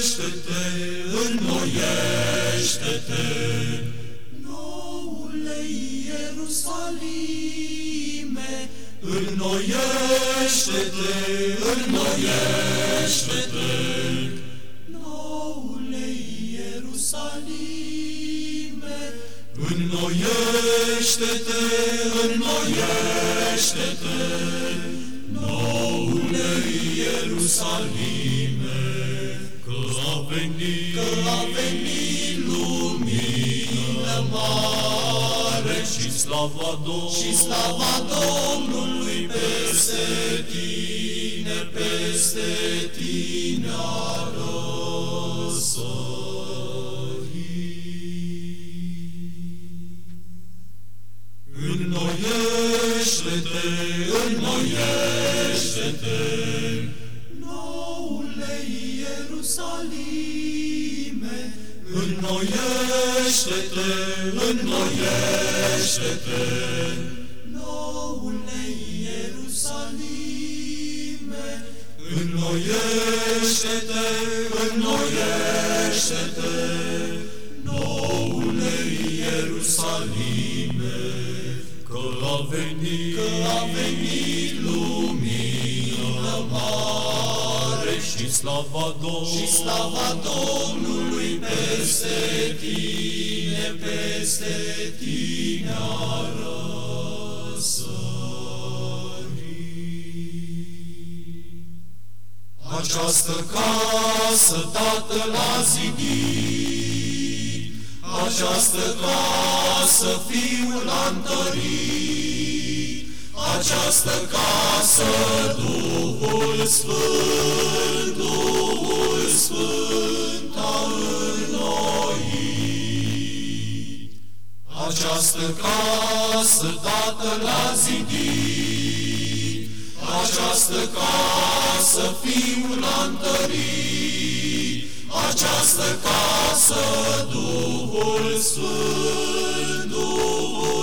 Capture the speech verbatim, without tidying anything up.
Înnoiește-te, înnoiește-te, noule Ierusalime. Înnoiește-te, înnoiește-te, noule Ierusalime. Înnoiește-te, înnoiește-te, noule Ierusalime. Că a venit, că a venit lumină mare și slava Domnului, și slava Domnului peste tine, peste tine a răsărit. Înnoiește-te, înnoiește-te, noule Ierusalime. Înnoiește-te, înnoiește-te, noule Ierusalime. Înnoiește-te, înnoiește-te, noule Ierusalime. Că a venit, că a venit lumină mare și slava Domnului, și slava Domnului peste tine, peste tine a răsărit. Această casă Tatăl a zidit, această casă Fiul a întărit, această casă Duhul Sfânt, Duhul Sfânt a înnoit. Această casă Tatăl a zidit, această casă Fiul a întărit, această casă Duhul Sfânt, Duhul